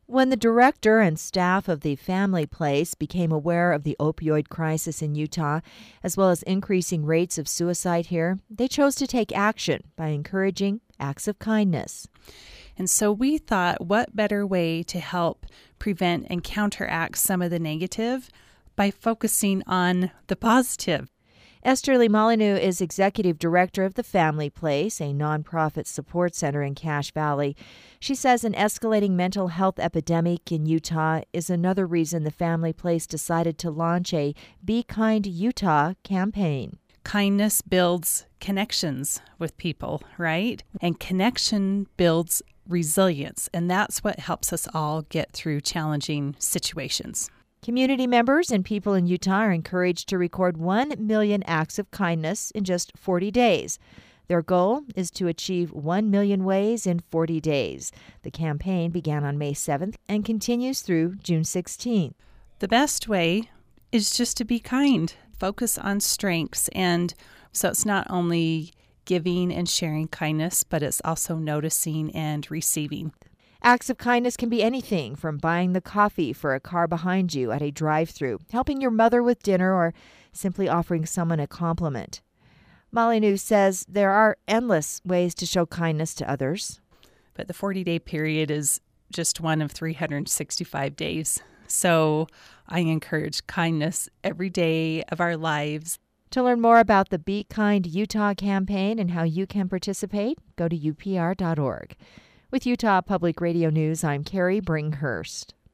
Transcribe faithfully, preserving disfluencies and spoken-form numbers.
When the director and staff of the Family Place became aware of the opioid crisis in Utah, as well as increasing rates of suicide here, they chose to take action by encouraging acts of kindness. And so we thought, what better way to help prevent and counteract some of the negative by focusing on the positive? Esther Lee Molyneux is executive director of the Family Place, a nonprofit support center in Cache Valley. She says an escalating mental health epidemic in Utah is another reason the Family Place decided to launch a Be Kind Utah campaign. Kindness builds connections with people, right? And connection builds resilience, and that's what helps us all get through challenging situations. Community members and people in Utah are encouraged to record one million acts of kindness in just forty days. Their goal is to achieve one million ways in forty days. The campaign began on May seventh and continues through June sixteenth. The best way is just to be kind. Focus on strengths. And so it's not only giving and sharing kindness, but it's also noticing and receiving. Acts of kindness can be anything from buying the coffee for a car behind you at a drive-thru, helping your mother with dinner, or simply offering someone a compliment. Molyneux says there are endless ways to show kindness to others. But the forty-day period is just one of three hundred sixty-five days. So I encourage kindness every day of our lives. To learn more about the Be Kind Utah campaign and how you can participate, go to U P R dot org. With Utah Public Radio News, I'm Carrie Bringhurst.